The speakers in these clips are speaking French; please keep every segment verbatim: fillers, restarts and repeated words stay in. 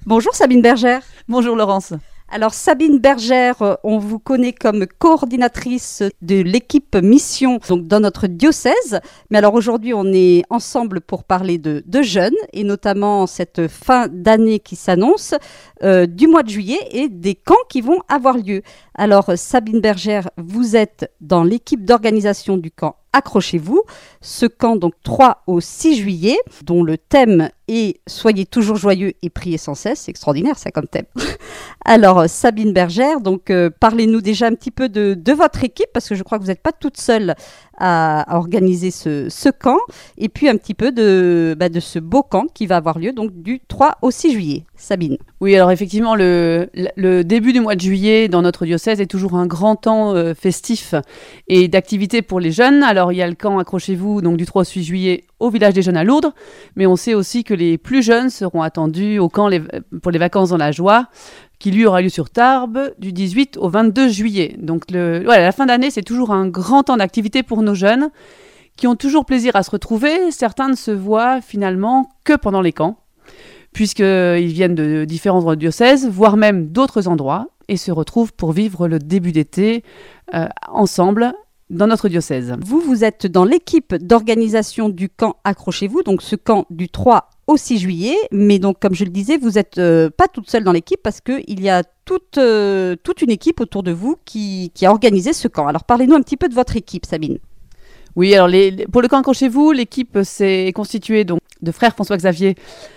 Bonjour Sabine Bergère. Bonjour Laurence. Alors Sabine Bergère, on vous connaît comme coordinatrice de l'équipe mission donc dans notre diocèse. Mais alors aujourd'hui, on est ensemble pour parler de, de jeunes et notamment cette fin d'année qui s'annonce euh, du mois de juillet et des camps qui vont avoir lieu. Alors Sabine Bergère, vous êtes dans l'équipe d'organisation du camp Accrochez-vous, ce camp donc trois au six juillet, dont le thème est « Soyez toujours joyeux et priez sans cesse ». C'est extraordinaire ça comme thème. Alors Sabine Bergère, donc euh, parlez-nous déjà un petit peu de, de votre équipe, parce que je crois que vous n'êtes pas toute seule à, à organiser ce, ce camp, et puis un petit peu de, bah, de ce beau camp qui va avoir lieu donc du trois au six juillet. Sabine. Oui, alors effectivement, le, le début du mois de juillet dans notre diocèse est toujours un grand temps euh, festif et d'activité pour les jeunes. Alors il y a le camp Accrochez-vous donc du trois au six juillet au village des jeunes à Lourdes, mais on sait aussi que les plus jeunes seront attendus au camp les, pour les vacances dans la joie, qui lui aura lieu sur Tarbes du dix-huit au vingt-deux juillet. Donc le, voilà, la fin d'année, c'est toujours un grand temps d'activité pour nos jeunes qui ont toujours plaisir à se retrouver. Certains ne se voient finalement que pendant les camps, puisqu'ils viennent de différents diocèses, voire même d'autres endroits, et se retrouvent pour vivre le début d'été euh, ensemble dans notre diocèse. Vous, vous êtes dans l'équipe d'organisation du camp Accrochez-vous, donc ce camp du trois au six juillet, mais donc comme je le disais, vous n'êtes euh, pas toute seule dans l'équipe parce qu'il y a toute, euh, toute une équipe autour de vous qui, qui a organisé ce camp. Alors parlez-nous un petit peu de votre équipe, Sabine. Oui, alors les, les, pour le camp Accrochez-vous, l'équipe s'est constituée donc, de frères François-Xavier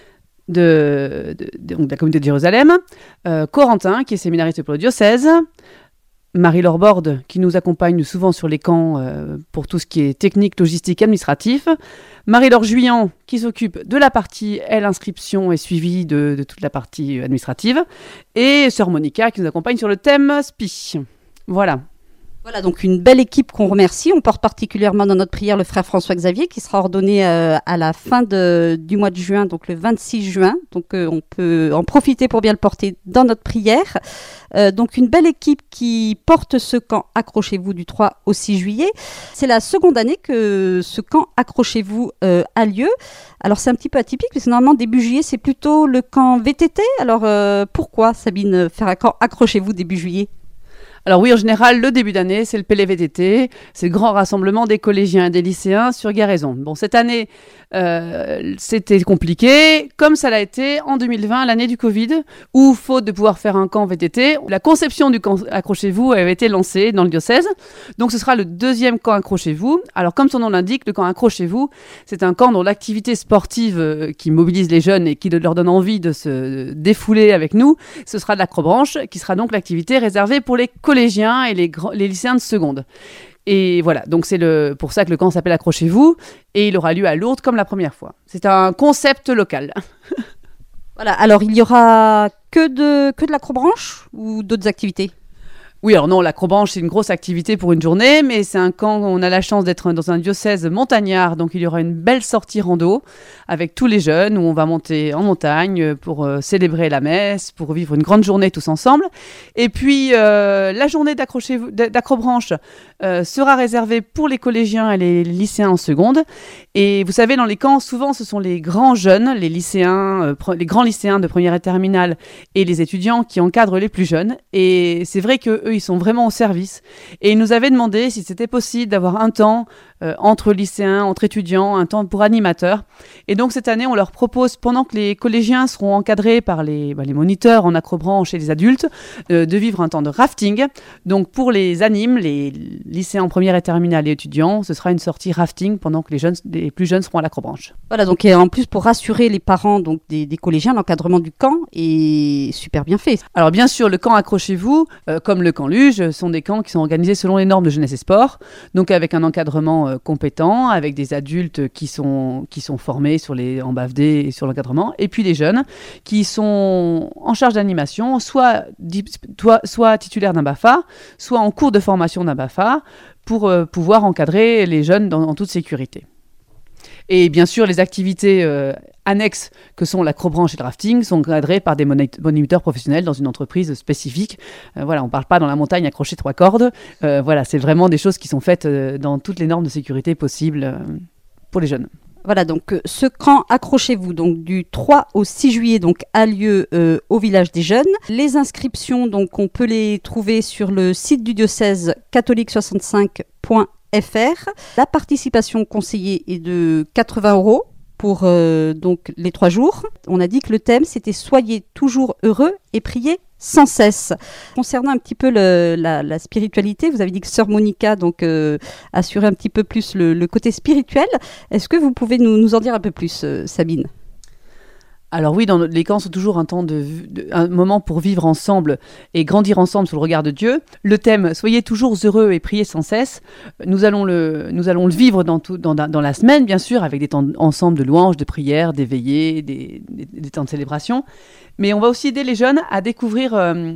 de, de, de, de la communauté de Jérusalem, euh, Corentin, qui est séminariste pour le diocèse, Marie-Laure Borde, qui nous accompagne souvent sur les camps euh, pour tout ce qui est technique, logistique, administratif, Marie-Laure Juillan, qui s'occupe de la partie, elle, inscription et suivi de, de toute la partie administrative, et Sœur Monica, qui nous accompagne sur le thème S P I. Voilà. Voilà, donc une belle équipe qu'on remercie. On porte particulièrement dans notre prière le frère François-Xavier qui sera ordonné euh, à la fin de, du mois de juin, donc le vingt-six juin. Donc euh, on peut en profiter pour bien le porter dans notre prière. Euh, donc une belle équipe qui porte ce camp Accrochez-vous du trois au six juillet. C'est la seconde année que ce camp Accrochez-vous euh, a lieu. Alors c'est un petit peu atypique parce que normalement début juillet c'est plutôt le camp V T T. Alors euh, pourquoi Sabine faire un camp Accrochez-vous début juillet ? Alors oui, en général, le début d'année, c'est le P L V T T, c'est le grand rassemblement des collégiens et des lycéens sur Garaison. Bon, cette année, euh, c'était compliqué, comme ça l'a été en deux mille vingt, l'année du Covid, où, faute de pouvoir faire un camp V T T, la conception du camp Accrochez-vous avait été lancée dans le diocèse. Donc ce sera le deuxième camp Accrochez-vous. Alors comme son nom l'indique, le camp Accrochez-vous, c'est un camp dont l'activité sportive euh, qui mobilise les jeunes et qui leur donne envie de se défouler avec nous, ce sera de l'acrobranche, qui sera donc l'activité réservée pour les collégiens et les, grands, les lycéens de seconde. Et voilà, donc c'est le, pour ça que le camp s'appelle Accrochez-vous et il aura lieu à Lourdes comme la première fois. C'est un concept local. Voilà, alors il y aura que de, que de l'acrobranche ou d'autres activités ? Oui, alors non, l'acrobranche, c'est une grosse activité pour une journée, mais c'est un camp où on a la chance d'être dans un diocèse montagnard, donc il y aura une belle sortie rando avec tous les jeunes, où on va monter en montagne pour euh, célébrer la messe, pour vivre une grande journée tous ensemble. Et puis, euh, la journée d'acrobranche euh, sera réservée pour les collégiens et les lycéens en seconde. Et vous savez, dans les camps, souvent, ce sont les grands jeunes, les lycéens, euh, pre- les grands lycéens de première et terminale et les étudiants qui encadrent les plus jeunes. Et c'est vrai que eux, ils sont vraiment au service. Et ils nous avaient demandé si c'était possible d'avoir un temps euh, entre lycéens, entre étudiants, un temps pour animateurs. Et donc cette année, on leur propose, pendant que les collégiens seront encadrés par les, bah, les moniteurs en acrobranche et les adultes, euh, de vivre un temps de rafting. Donc pour les animes, les lycéens en première et terminale et étudiants, ce sera une sortie rafting pendant que les, jeunes, les plus jeunes seront à l'acrobranche. Voilà, donc et en plus pour rassurer les parents donc, des, des collégiens, l'encadrement du camp est super bien fait. Alors bien sûr, le camp Accrochez-vous, euh, comme le camp Luge, sont des camps qui sont organisés selon les normes de jeunesse et sport, donc avec un encadrement euh, compétent, avec des adultes qui sont, qui sont formés sur les, en B A F D et sur l'encadrement, et puis des jeunes qui sont en charge d'animation, soit, soit titulaires d'un B A F A, soit en cours de formation d'un B A F A, pour euh, pouvoir encadrer les jeunes dans, en toute sécurité. Et bien sûr, les activités euh, annexes que sont l'acrobranche et le rafting sont encadrées par des moniteurs professionnels dans une entreprise spécifique. Euh, voilà, on ne parle pas dans la montagne accrocher trois cordes. Euh, voilà, c'est vraiment des choses qui sont faites euh, dans toutes les normes de sécurité possibles euh, pour les jeunes. Voilà, donc euh, ce camp, accrochez-vous, donc du trois au six juillet, donc a lieu euh, au village des jeunes. Les inscriptions, donc on peut les trouver sur le site du diocèse catholique soixante-cinq point f r. La participation conseillée est de quatre-vingts euros pour euh, donc les trois jours. On a dit que le thème c'était soyez toujours heureux et priez sans cesse. Concernant un petit peu le, la, la spiritualité, vous avez dit que Sœur Monica donc euh, assurait un petit peu plus le, le côté spirituel. Est-ce que vous pouvez nous, nous en dire un peu plus, euh, Sabine ? Alors oui, dans notre- les camps sont toujours un temps de, de- un moment pour vivre ensemble et grandir ensemble sous le regard de Dieu. Le thème soyez toujours heureux et priez sans cesse. Nous allons le, nous allons le vivre dans, tout, dans, dans la semaine, bien sûr, avec des temps ensemble de louanges, de prières, des veillées, des, des, des temps de célébration. Mais on va aussi aider les jeunes à découvrir, euh,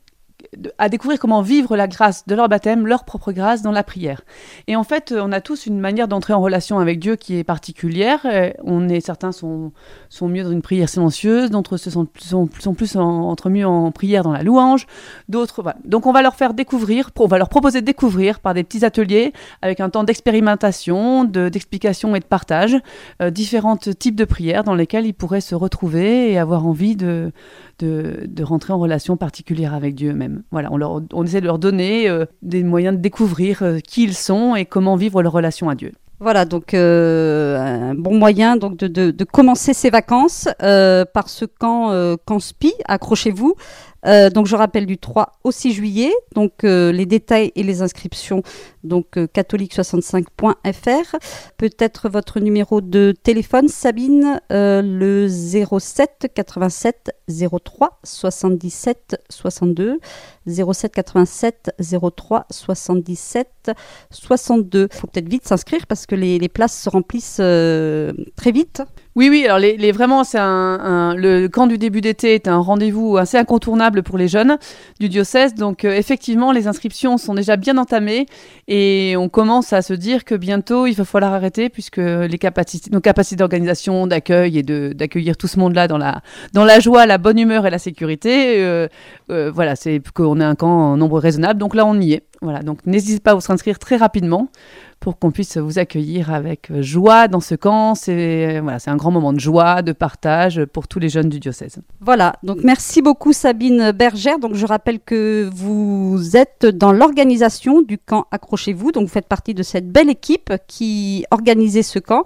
de- à découvrir comment vivre la grâce de leur baptême, leur propre grâce dans la prière. Et en fait, on a tous une manière d'entrer en relation avec Dieu qui est particulière. Euh, On est, certains sont, sont mieux dans une prière silencieuse, d'autres se sont, sont, sont plus en, entre mieux en prière dans la louange, d'autres, voilà. Donc on va leur faire découvrir, on va leur proposer de découvrir par des petits ateliers avec un temps d'expérimentation, de, d'explication et de partage, euh, différents types de prières dans lesquelles ils pourraient se retrouver et avoir envie de, de, de rentrer en relation particulière avec Dieu même. Voilà, on, leur, on essaie de leur donner euh, des moyens de découvrir euh, qui ils sont et comment vivre leur relation à Dieu. Voilà, donc euh, un bon moyen donc de, de, de commencer ces vacances euh, par ce camp, euh, camp S P I, accrochez-vous. Euh, donc je rappelle du trois au six juillet, donc euh, les détails et les inscriptions, donc euh, catholique soixante-cinq point f r. Peut-être votre numéro de téléphone, Sabine, euh, le zéro sept quatre-vingt-sept zéro trois soixante-dix-sept soixante-deux, zéro sept quatre-vingt-sept zéro trois soixante-dix-sept soixante-deux. Il faut peut-être vite s'inscrire parce que les, les places se remplissent euh, très vite. Oui, oui, alors les, les, vraiment, c'est un, un, le camp du début d'été est un rendez-vous assez incontournable pour les jeunes du diocèse. Donc euh, effectivement, les inscriptions sont déjà bien entamées et on commence à se dire que bientôt, il va falloir arrêter puisque les capacités, nos capacités d'organisation, d'accueil et de, d'accueillir tout ce monde-là dans la, dans la joie, la bonne humeur et la sécurité, euh, euh, voilà, c'est qu'on ait un camp en nombre raisonnable. Donc là, on y est. Voilà, donc n'hésitez pas à vous inscrire très rapidement pour qu'on puisse vous accueillir avec joie dans ce camp. C'est, voilà, c'est un grand moment de joie, de partage pour tous les jeunes du diocèse. Voilà, donc merci beaucoup Sabine Bergère. Donc je rappelle que vous êtes dans l'organisation du camp Accrochez-vous, donc vous faites partie de cette belle équipe qui organisait ce camp.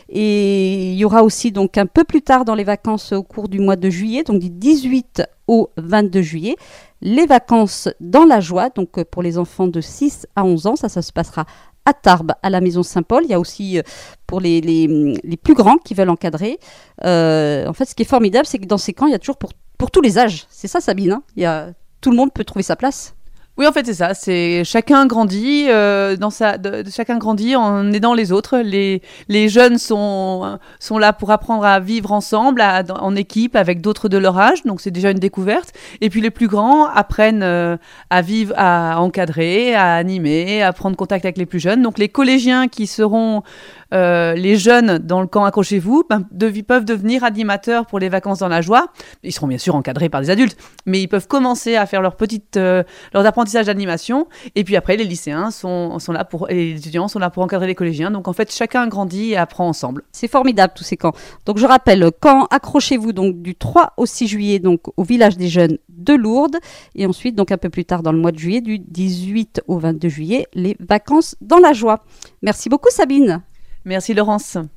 Et il y aura aussi donc un peu plus tard dans les vacances au cours du mois de juillet, donc du dix-huit au vingt-deux juillet, les vacances dans la joie, donc pour les enfants de six à onze ans, ça, ça se passera à Tarbes, à la Maison Saint-Paul. Il y a aussi euh, pour les, les, les plus grands qui veulent encadrer. Euh, en fait, ce qui est formidable, c'est que dans ces camps, il y a toujours pour, pour tous les âges. C'est ça, Sabine, hein, il y a, tout le monde peut trouver sa place. Oui, en fait, c'est ça. C'est chacun grandit euh, dans sa, de, de- chacun grandit en aidant les autres. Les les jeunes sont sont là pour apprendre à vivre ensemble, à- dans- en équipe avec d'autres de leur âge. Donc c'est déjà une découverte. Et puis les plus grands apprennent euh, à vivre, à encadrer, à animer, à prendre contact avec les plus jeunes. Donc les collégiens qui seront euh, les jeunes dans le camp Accrochez-vous ben, devi- peuvent devenir animateurs pour les vacances dans la joie. Ils seront bien sûr encadrés par des adultes, mais ils peuvent commencer à faire leur petite euh, leurs apprentissages d'animation, et puis après les lycéens sont, sont là pour, et les étudiants sont là pour encadrer les collégiens, donc en fait chacun grandit et apprend ensemble. C'est formidable tous ces camps. Donc je rappelle, camp Accrochez-vous donc du trois au six juillet donc au village des jeunes de Lourdes, et ensuite donc un peu plus tard dans le mois de juillet du dix-huit au vingt-deux juillet les vacances dans la joie. Merci beaucoup Sabine. Merci Laurence.